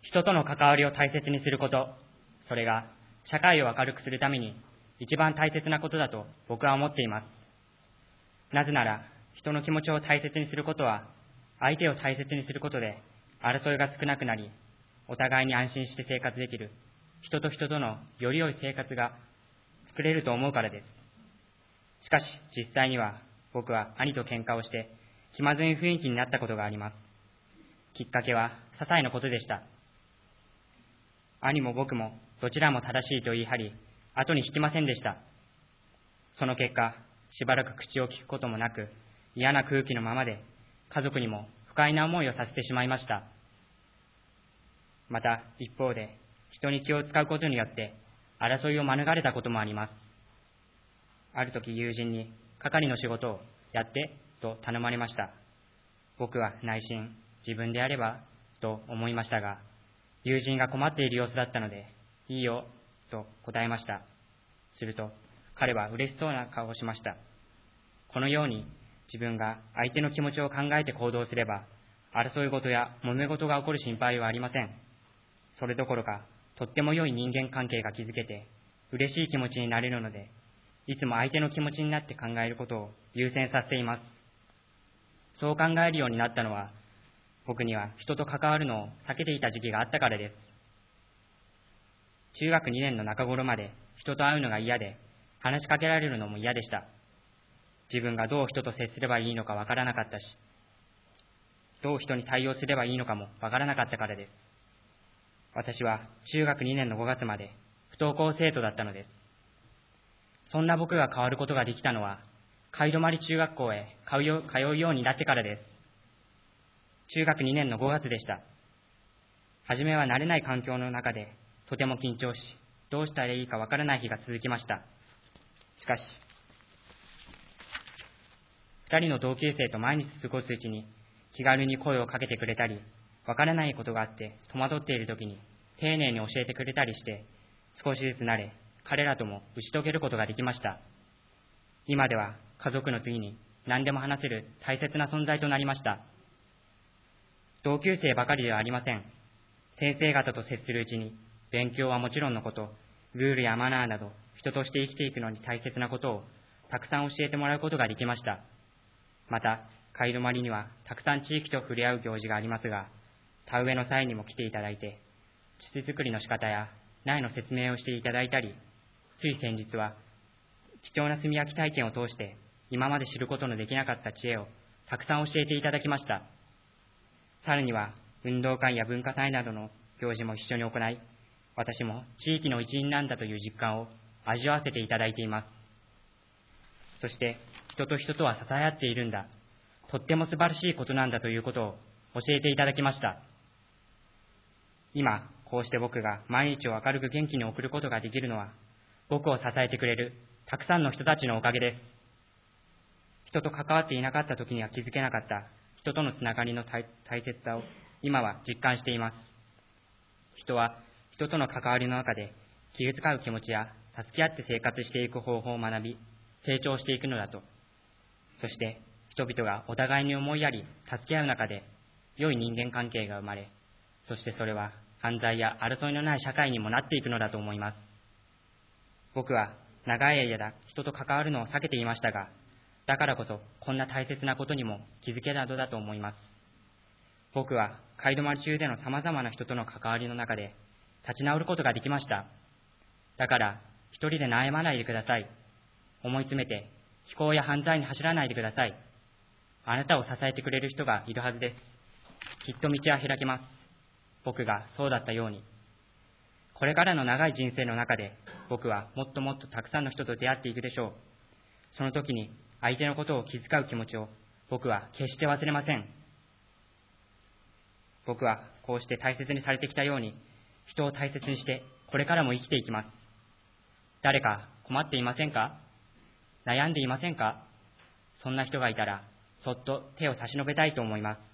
人との関わりを大切にすること、それが社会を明るくするために一番大切なことだと僕は思っています。なぜなら、人の気持ちを大切にすることは、相手を大切にすることで争いが少なくなり、お互いに安心して生活できる、人と人とのより良い生活が作れると思うからです。しかし、実際には僕は兄と喧嘩をして気まずい雰囲気になったことがあります。きっかけは些細なことでした。兄も僕もどちらも正しいと言い張り、後に引きませんでした。その結果、しばらく口を聞くこともなく、嫌な空気のままで、家族にも不快な思いをさせてしまいました。また一方で、人に気を使うことによって争いを免れたこともあります。ある時、友人に係の仕事をやってと頼まれました。僕は内心、自分でやればと思いましたが、友人が困っている様子だったので、いいよと答えました。すると彼は嬉しそうな顔をしました。このように自分が相手の気持ちを考えて行動すれば、争い事や揉め事が起こる心配はありません。それどころか、とっても良い人間関係が築けて、嬉しい気持ちになれるので、いつも相手の気持ちになって考えることを優先させています。そう考えるようになったのは、僕には人と関わるのを避けていた時期があったからです。中学2年の中頃まで人と会うのが嫌で、話しかけられるのも嫌でした。自分がどう人と接すればいいのかわからなかったし、どう人に対応すればいいのかもわからなかったからです。私は中学2年の5月まで不登校生徒だったのです。そんな僕が変わることができたのは、貝泊中学校へ通うようになってからです。中学2年の5月でした。初めは慣れない環境の中でとても緊張し、どうしたらいいかわからない日が続きました。しかし、2人の同級生と毎日過ごすうちに、気軽に声をかけてくれたり、わからないことがあって戸惑っている時に丁寧に教えてくれたりして、少しずつ慣れ、彼らとも打ち解けることができました。今では家族の次に何でも話せる大切な存在となりました。同級生ばかりではありません。先生方と接するうちに、勉強はもちろんのこと、ルールやマナーなど人として生きていくのに大切なことをたくさん教えてもらうことができました。また、貝泊にはたくさん地域と触れ合う行事がありますが、田植えの際にも来ていただいて、土作りの仕方や苗の説明をしていただいたり、つい先日は貴重な炭焼き体験を通して今まで知ることのできなかった知恵をたくさん教えていただきました。さらには運動会や文化祭などの行事も一緒に行い、私も地域の一員なんだという実感を味わわせていただいています。そして人と人とは支え合っているんだ、とっても素晴らしいことなんだということを教えていただきました。今こうして僕が毎日を明るく元気に送ることができるのは、僕を支えてくれるたくさんの人たちのおかげです。人と関わっていなかった時には気づけなかった人とのつながりの大切さを今は実感しています。人は人との関わりの中で気遣う気持ちや助け合って生活していく方法を学び、成長していくのだと。そして人々がお互いに思いやり助け合う中で良い人間関係が生まれ、そしてそれは犯罪や争いのない社会にもなっていくのだと思います。僕は長い間人と関わるのを避けていましたが、だからこそこんな大切なことにも気づけたのだと思います。僕は貝泊中でのさまざまな人との関わりの中で立ち直ることができました。だから一人で悩まないでください。思い詰めて非行や犯罪に走らないでください。あなたを支えてくれる人がいるはずです。きっと道は開けます。僕がそうだったように。これからの長い人生の中で、僕はもっともっとたくさんの人と出会っていくでしょう。その時に相手のことを気遣う気持ちを僕は決して忘れません。僕はこうして大切にされてきたように、人を大切にしてこれからも生きていきます。誰か困っていませんか？悩んでいませんか？そんな人がいたら、そっと手を差し伸べたいと思います。